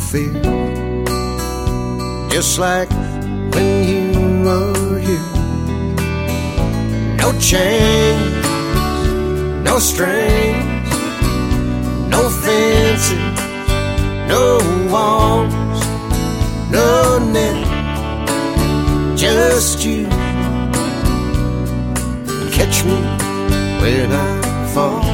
fear, just like when you were here. No chains, no strings, no fences, no walls, no net, just you. Catch me when I fall.